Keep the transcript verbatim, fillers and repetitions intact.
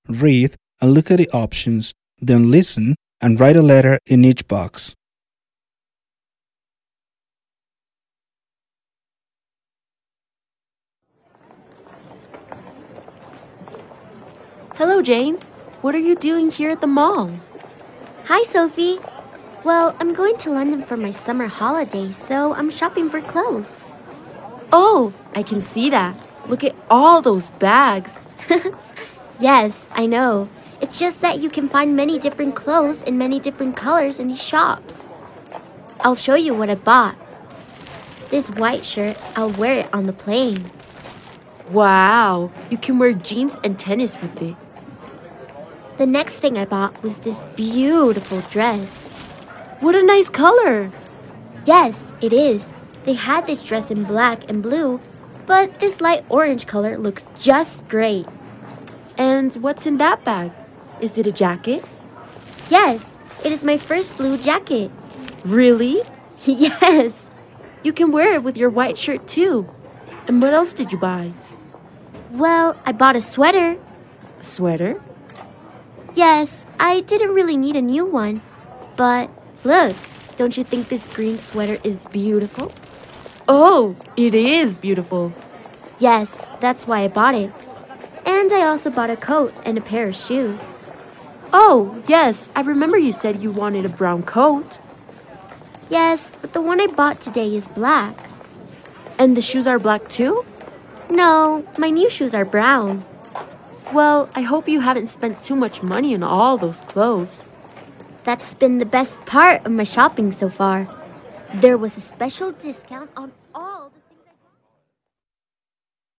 read, and look at the options, then listen and write a letter in each box. Hello, Jane. What are you doing here at the mall? Hi, Sophie. Well, I'm going to London for my summer holiday, so I'm shopping for clothes. Oh, I can see that. Look at all those bags. Yes, I know. It's just that you can find many different clothes in many different colors in these shops. I'll show you what I bought. This white shirt, I'll wear it on the plane. Wow, you can wear jeans and tennis with it. The next thing I bought was this beautiful dress. What a nice color. Yes, it is. They had this dress in black and blue, but this light orange color looks just great. And what's in that bag? Is it a jacket? Yes, it is my first blue jacket. Really? Yes. You can wear it with your white shirt too. And what else did you buy? Well, I bought a sweater. A sweater? Yes, I didn't really need a new one. But look, don't you think this green sweater is beautiful? Oh, it is beautiful. Yes, that's why I bought it. And I also bought a coat and a pair of shoes. Oh, yes, I remember you said you wanted a brown coat. Yes, but the one I bought today is black. And the shoes are black too? No, my new shoes are brown. Well, I hope you haven't spent too much money on all those clothes. That's been the best part of my shopping so far. There was a special discount on all